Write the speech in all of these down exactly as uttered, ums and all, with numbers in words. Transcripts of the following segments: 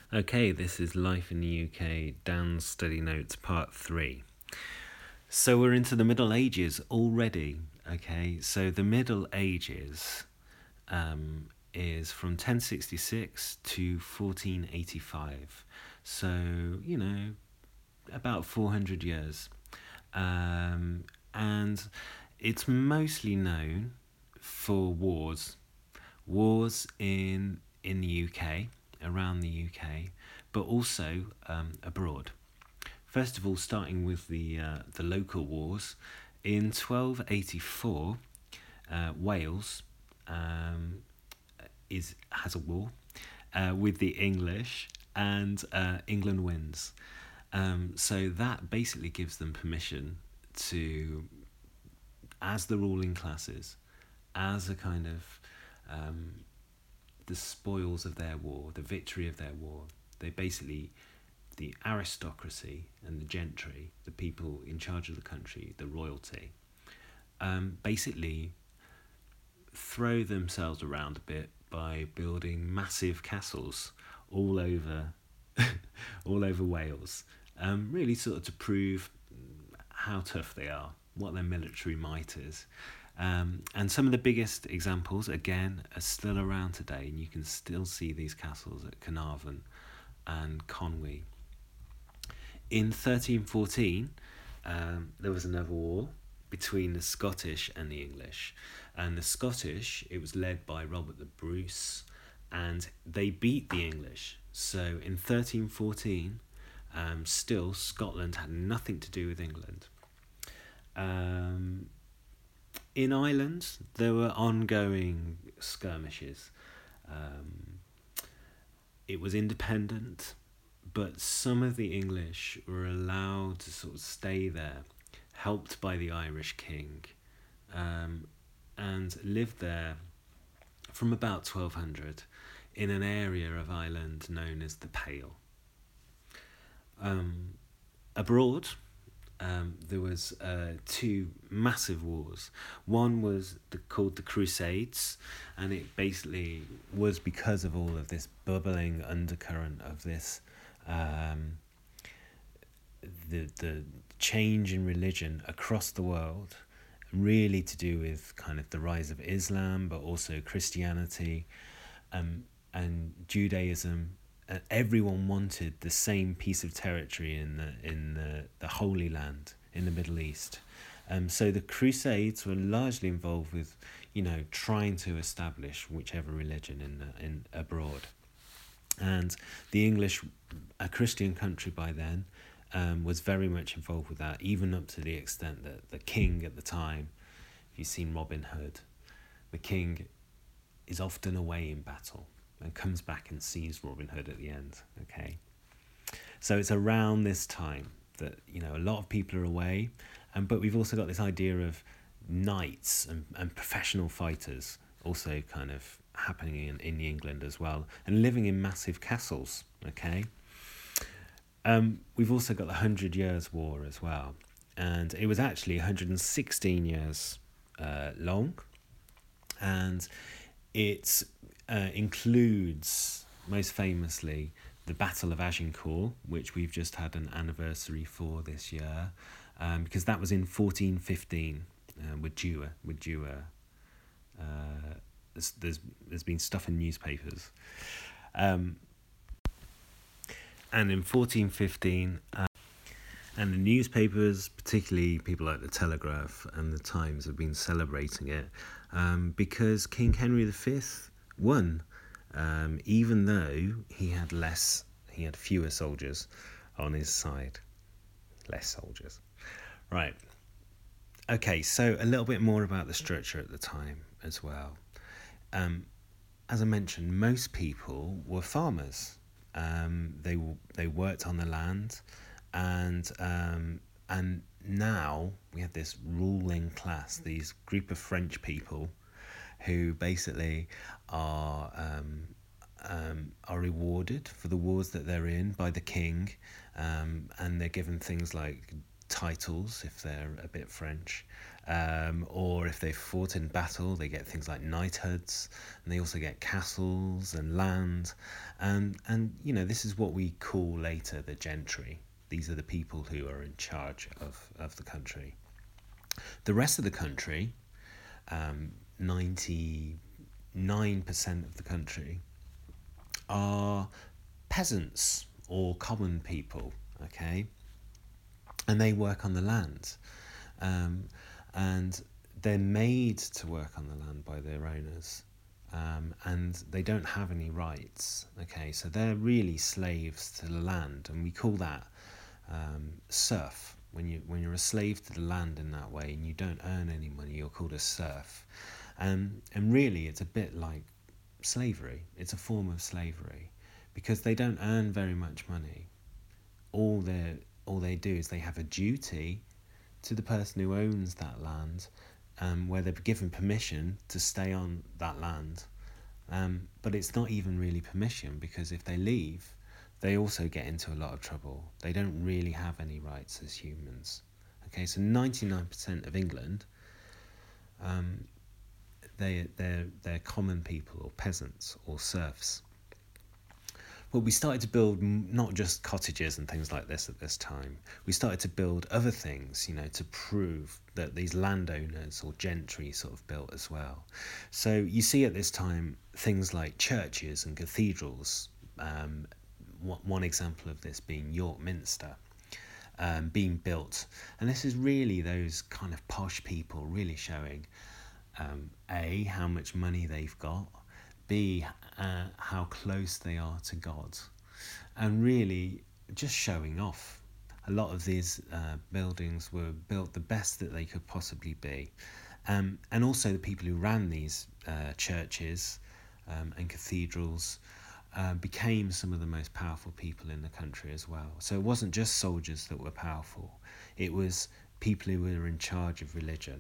Okay, this is Life in the U K, Dan's Study Notes Part three. So we're into the Middle Ages already, okay? So the Middle Ages um, is from ten sixty-six to fourteen eighty-five. So, you know, about four hundred years. Um, and it's mostly known for wars. Wars in, in the U K, around the U K, but also um, abroad. First of all, starting with the uh, the local wars, in twelve eighty-four, uh, Wales um, is has a war uh, with the English, and uh, England wins. Um, so that basically gives them permission to, as the ruling classes, as a kind of um, the spoils of their war, the victory of their war. They basically, the aristocracy and the gentry, the people in charge of the country, the royalty, um, basically throw themselves around a bit by building massive castles all over, all over Wales. Um, really, sort of to prove how tough they are, what their military might is. Um, and some of the biggest examples, again, are still around today, and you can still see these castles at Carnarvon and Conwy. In thirteen fourteen, um, there was another war between the Scottish and the English. And the Scottish, it was led by Robert the Bruce, and they beat the English. So in thirteen fourteen, um, still, Scotland had nothing to do with England. Um, in Ireland, there were ongoing skirmishes. Um, it was independent, but some of the English were allowed to sort of stay there, helped by the Irish king, um, and lived there from about twelve hundred in an area of Ireland known as the Pale. Um, abroad, um, there was uh, two massive wars. One was the, called the Crusades, and it basically was because of all of this bubbling undercurrent of this um, the the change in religion across the world, really to do with kind of the rise of Islam, but also Christianity, um, and Judaism. And everyone wanted the same piece of territory in the in the, the Holy Land in the Middle East. Um, so the Crusades were largely involved with, you know, trying to establish whichever religion in the, in abroad. And the English, a Christian country by then, um, was very much involved with that, even up to the extent that the king at the time, if you've seen Robin Hood, the king is often away in battle and comes back and sees Robin Hood at the end, okay? So it's around this time that, you know, a lot of people are away, and but we've also got this idea of knights and, and professional fighters also kind of happening in, in England as well, and living in massive castles, okay? Um, we've also got the Hundred Years' War as well, and it was actually one hundred sixteen years uh, long, and it uh, includes, most famously, the Battle of Agincourt, which we've just had an anniversary for this year, um, because that was in fourteen fifteen, uh, with Dewar, with Dewar. Uh, there's, there's there's been stuff in newspapers, um, and in fourteen fifteen, uh, and the newspapers, particularly people like the Telegraph and the Times, have been celebrating it, um, because King Henry the Fifth won, um, even though he had less, he had fewer soldiers on his side, less soldiers. Right. Okay, so a little bit more about the structure at the time as well. Um, as I mentioned, most people were farmers. Um, they they worked on the land, and um, and now we have this ruling class, these group of French people, who basically are um, um, are rewarded for the wars that they're in by the king, um, and they're given things like titles if they're a bit French, um, or if they've fought in battle, they get things like knighthoods, and they also get castles and land, and and you know this is what we call later the gentry. These are the people who are in charge of, of the country. The rest of the country, um, ninety-nine percent of the country, are peasants or common people, okay? And they work on the land. Um, and they're made to work on the land by their owners. Um, and they don't have any rights, okay? So they're really slaves to the land, and we call that um, serf. When you when you're a slave to the land in that way and you don't earn any money, you're called a serf. Um, and really, it's a bit like slavery. It's a form of slavery because they don't earn very much money. All they all they do is they have a duty to the person who owns that land, um, where they're given permission to stay on that land. Um, but it's not even really permission, because if they leave, they also get into a lot of trouble. They don't really have any rights as humans. Okay, so ninety-nine percent of England, um, they, they're, they're common people or peasants or serfs. But we started to build not just cottages and things like this at this time. We started to build other things, you know, to prove that these landowners or gentry sort of built as well. So you see at this time things like churches and cathedrals. Um, one example of this being York Minster, um, being built. And this is really those kind of posh people really showing, um, A, how much money they've got, B, uh, how close they are to God, and really just showing off. A lot of these uh, buildings were built the best that they could possibly be. Um, and also the people who ran these uh, churches um, and cathedrals uh, became some of the most powerful people in the country as well. So it wasn't just soldiers that were powerful, it was people who were in charge of religion.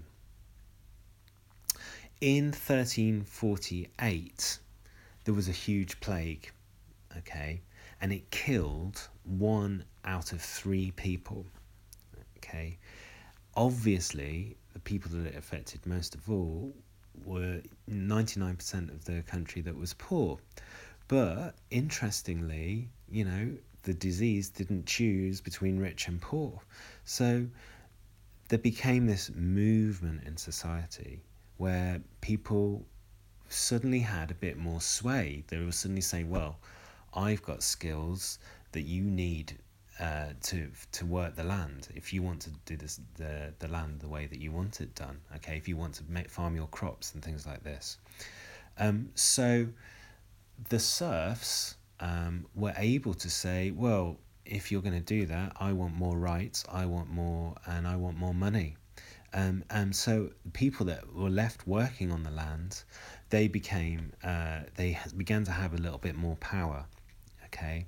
In thirteen forty-eight, there was a huge plague, okay, and it killed one out of three people, okay. Obviously, the people that it affected most of all were ninety-nine percent of the country that was poor. But interestingly, you know, the disease didn't choose between rich and poor. So there became this movement in society where people suddenly had a bit more sway. They were suddenly saying, well, I've got skills that you need uh, to to work the land. If you want to do this, the, the land the way that you want it done, okay, if you want to make, farm your crops and things like this. Um, so the serfs um, were able to say, well, if you're going to do that, I want more rights, I want more, and I want more money. Um, and so the people that were left working on the land, they became, uh, they began to have a little bit more power, okay?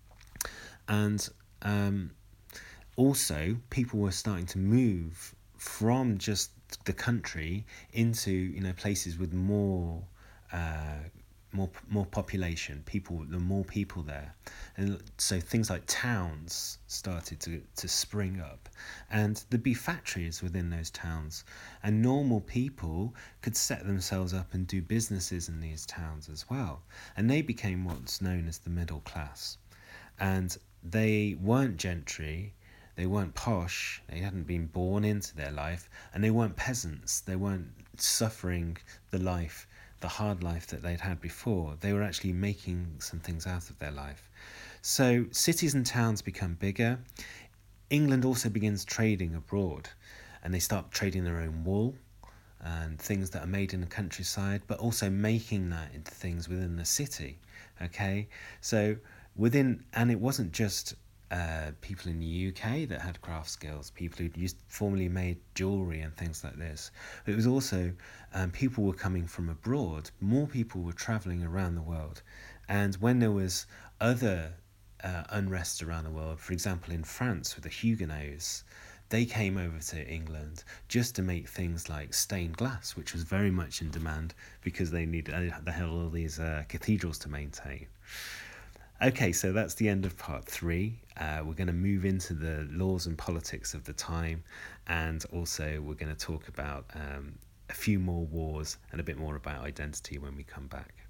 And um, also people were starting to move from just the country into, you know, places with more, uh, more more population, people, the more people there, and so things like towns started to, to spring up, and there'd be factories within those towns, and normal people could set themselves up and do businesses in these towns as well, and they became what's known as the middle class. And they weren't gentry, they weren't posh, they hadn't been born into their life, and they weren't peasants, they weren't suffering the life, the hard life that they'd had before. They were actually making some things out of their life. So cities and towns become bigger. England also begins trading abroad, and they start trading their own wool and things that are made in the countryside, but also making that into things within the city, okay? So within, and it wasn't just uh, people in the U K that had craft skills, people who'd used formerly made jewellery and things like this. It was also, um, people were coming from abroad, more people were travelling around the world. And when there was other uh, unrest around the world, for example in France with the Huguenots, they came over to England just to make things like stained glass, which was very much in demand because they needed, they had all these uh, cathedrals to maintain. Okay, so that's the end of part three. Uh, we're going to move into the laws and politics of the time, and also we're going to talk about um, a few more wars and a bit more about identity when we come back.